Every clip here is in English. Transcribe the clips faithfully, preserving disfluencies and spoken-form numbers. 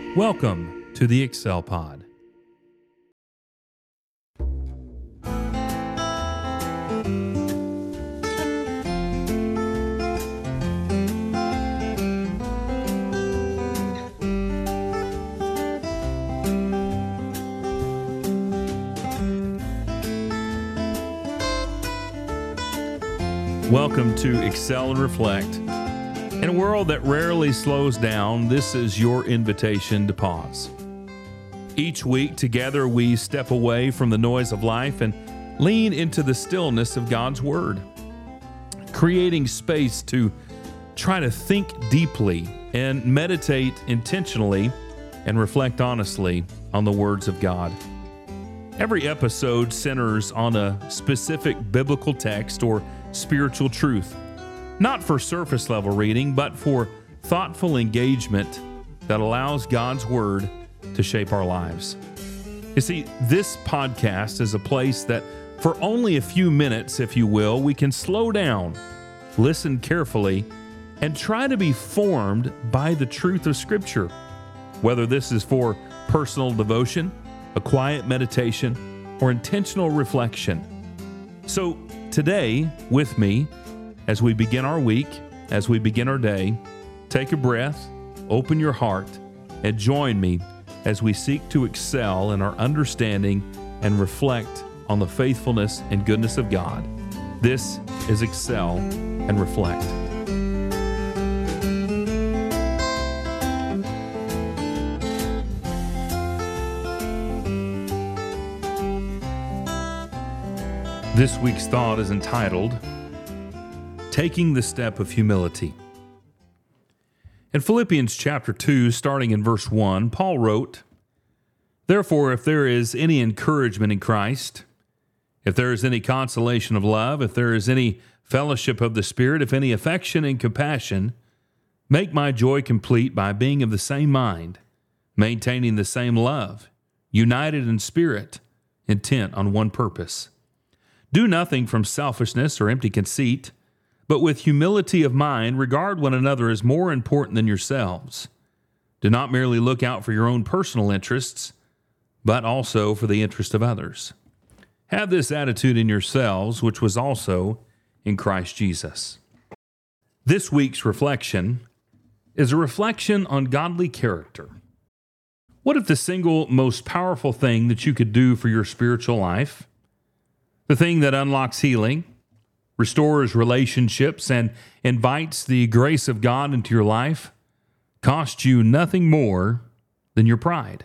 Welcome to the Excel Pod. Welcome to Excel and Reflect. In a world that rarely slows down, this is your invitation to pause. Each week, together, we step away from the noise of life and lean into the stillness of God's Word, creating space to try to think deeply and meditate intentionally and reflect honestly on the words of God. Every episode centers on a specific biblical text or spiritual truth, not for surface level reading, but for thoughtful engagement that allows God's Word to shape our lives. You see, this podcast is a place that for only a few minutes, if you will, we can slow down, listen carefully, and try to be formed by the truth of Scripture. Whether this is for personal devotion, a quiet meditation, or intentional reflection. So today, with me, as we begin our week, as we begin our day, take a breath, open your heart, and join me as we seek to excel in our understanding and reflect on the faithfulness and goodness of God. This is Excel and Reflect. This week's thought is entitled, Taking the Step of Humility. In Philippians chapter two, starting in verse one, Paul wrote, Therefore, if there is any encouragement in Christ, if there is any consolation of love, if there is any fellowship of the Spirit, if any affection and compassion, make my joy complete by being of the same mind, maintaining the same love, united in spirit, intent on one purpose. Do nothing from selfishness or empty conceit, but with humility of mind, regard one another as more important than yourselves. Do not merely look out for your own personal interests, but also for the interest of others. Have this attitude in yourselves, which was also in Christ Jesus. This week's reflection is a reflection on godly character. What if the single most powerful thing that you could do for your spiritual life, the thing that unlocks healing, restores relationships, and invites the grace of God into your life, costs you nothing more than your pride?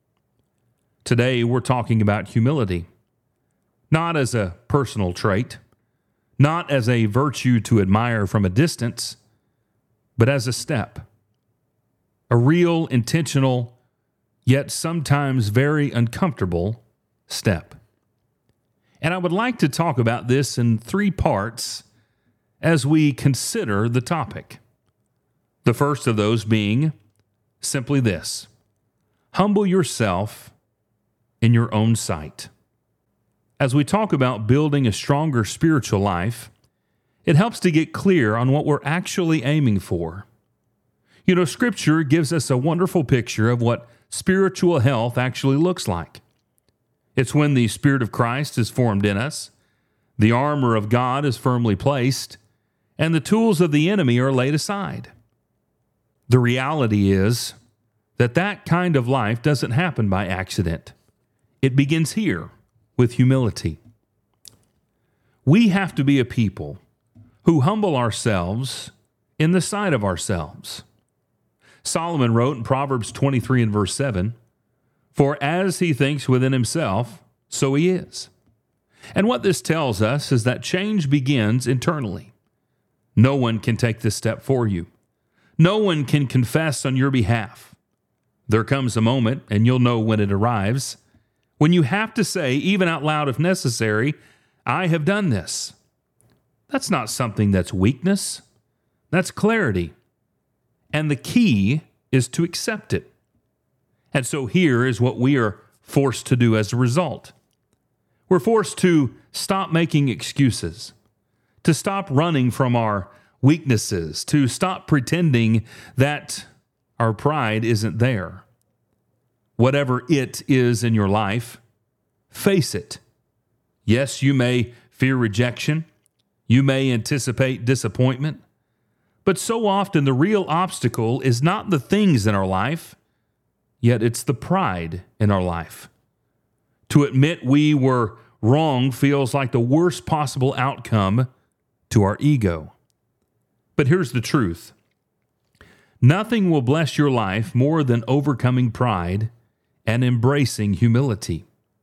Today, we're talking about humility, not as a personal trait, not as a virtue to admire from a distance, but as a step, a real, intentional, yet sometimes very uncomfortable step. And I would like to talk about this in three parts as we consider the topic. The first of those being simply this: humble yourself in your own sight. As we talk about building a stronger spiritual life, it helps to get clear on what we're actually aiming for. You know, Scripture gives us a wonderful picture of what spiritual health actually looks like. It's when the Spirit of Christ is formed in us, the armor of God is firmly placed, and the tools of the enemy are laid aside. The reality is that that kind of life doesn't happen by accident. It begins here with humility. We have to be a people who humble ourselves in the sight of ourselves. Solomon wrote in Proverbs twenty-three and verse seven, For as he thinks within himself, so he is. And what this tells us is that change begins internally. No one can take this step for you. No one can confess on your behalf. There comes a moment, and you'll know when it arrives, when you have to say, even out loud if necessary, I have done this. That's not something that's weakness. That's clarity. And the key is to accept it. And so here is what we are forced to do as a result. We're forced to stop making excuses, to stop running from our weaknesses, to stop pretending that our pride isn't there. whatever it is in your life, face it. Yes, you may fear rejection. You may anticipate disappointment. But so often the real obstacle is not the things in our life, yet it's the pride in our life. To admit we were wrong feels like the worst possible outcome to our ego. But here's the truth. Nothing will bless your life more than overcoming pride and embracing humility.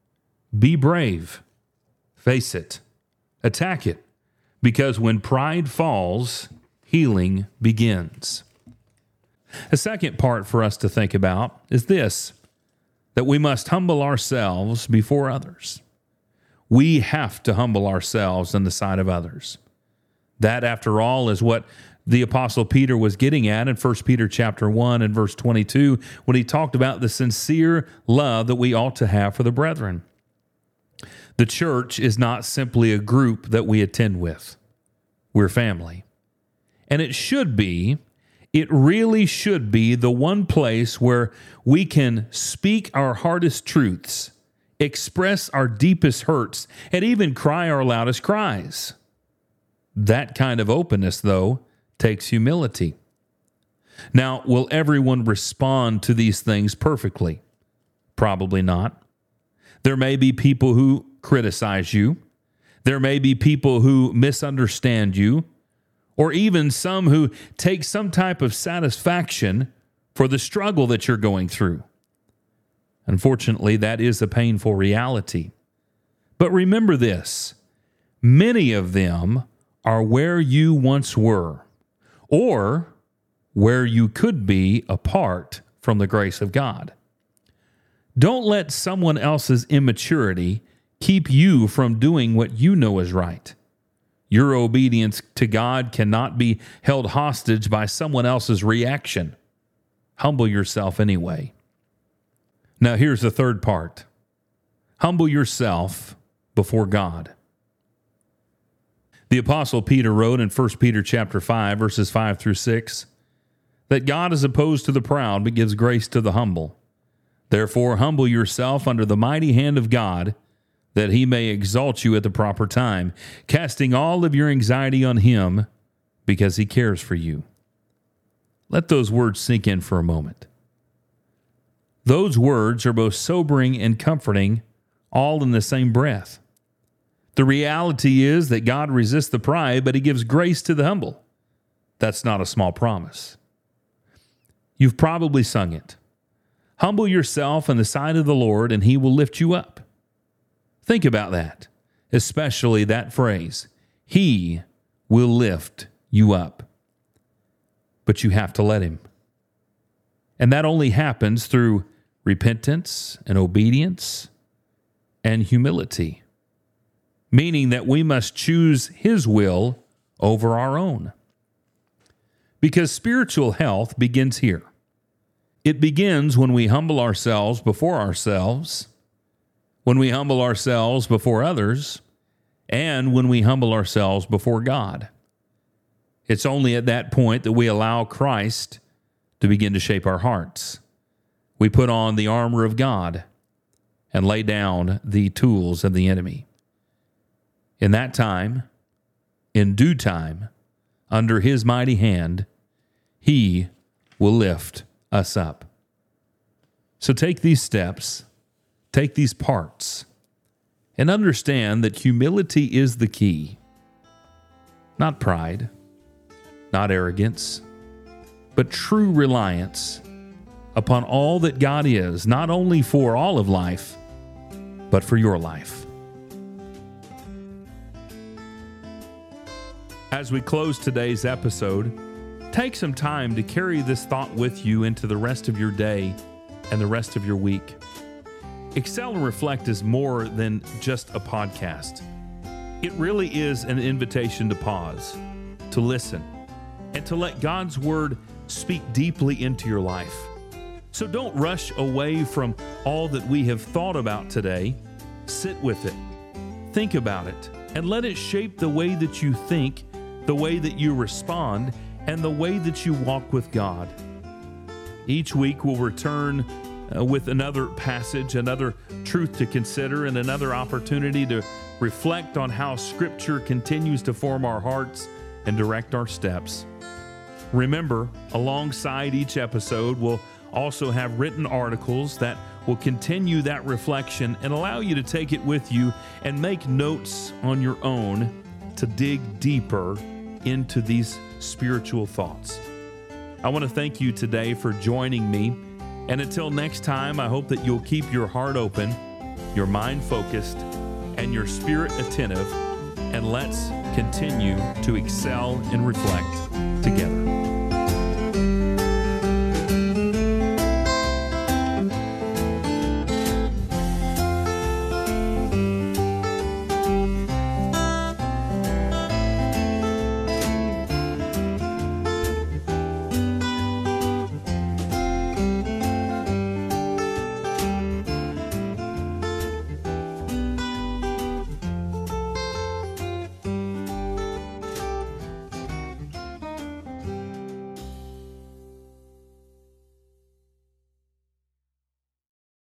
Be brave. Face it. Attack it. Because when pride falls, healing begins. A second part for us to think about is this, that we must humble ourselves before others. We have to humble ourselves in the sight of others. That, after all, is what the Apostle Peter was getting at in First Peter chapter one and verse twenty-two when he talked about the sincere love that we ought to have for the brethren. The church is not simply a group that we attend with. We're family. And it should be, it really should be the one place where we can speak our hardest truths, express our deepest hurts, and even cry our loudest cries. That kind of openness, though, takes humility. Now, will everyone respond to these things perfectly? Probably not. There may be people who criticize you. There may be people who misunderstand you, or even some who take some type of satisfaction for the struggle that you're going through. Unfortunately, that is a painful reality. But remember this, many of them are where you once were, or where you could be apart from the grace of God. Don't let someone else's immaturity keep you from doing what you know is right. Your obedience to God cannot be held hostage by someone else's reaction. Humble yourself anyway. Now here's the third part. Humble yourself before God. The Apostle Peter wrote in First Peter chapter five, verses five through six, that God is opposed to the proud, but gives grace to the humble. Therefore, humble yourself under the mighty hand of God, that he may exalt you at the proper time, casting all of your anxiety on him, because he cares for you. Let those words sink in for a moment. Those words are both sobering and comforting, all in the same breath. The reality is that God resists the pride, but he gives grace to the humble. That's not a small promise. You've probably sung it. Humble yourself in the sight of the Lord, and he will lift you up. Think about that, especially that phrase. He will lift you up. But you have to let him. And that only happens through repentance and obedience and humility, meaning that we must choose his will over our own. Because spiritual health begins here. It begins when we humble ourselves before ourselves, when we humble ourselves before others, and when we humble ourselves before God. It's only at that point that we allow Christ to begin to shape our hearts. We put on the armor of God and lay down the tools of the enemy. In that time, in due time, under his mighty hand, he will lift us up. So take these steps, take these parts, and understand that humility is the key. Not pride, not arrogance, but true reliance upon all that God is, not only for all of life, but for your life. As we close today's episode, take some time to carry this thought with you into the rest of your day and the rest of your week. Excel and Reflect is more than just a podcast. It really is an invitation to pause, to listen, and to let God's word speak deeply into your life. So don't rush away from all that we have thought about today. Sit with it, think about it, and let it shape the way that you think, the way that you respond, and the way that you walk with God. Each week we'll return uh, with another passage, another truth to consider, and another opportunity to reflect on how Scripture continues to form our hearts and direct our steps. Remember, alongside each episode, we'll also have written articles that will continue that reflection and allow you to take it with you and make notes on your own to dig deeper into these spiritual thoughts. I want to thank you today for joining me. And until next time, I hope that you'll keep your heart open, your mind focused, and your spirit attentive. And let's continue to excel and reflect together.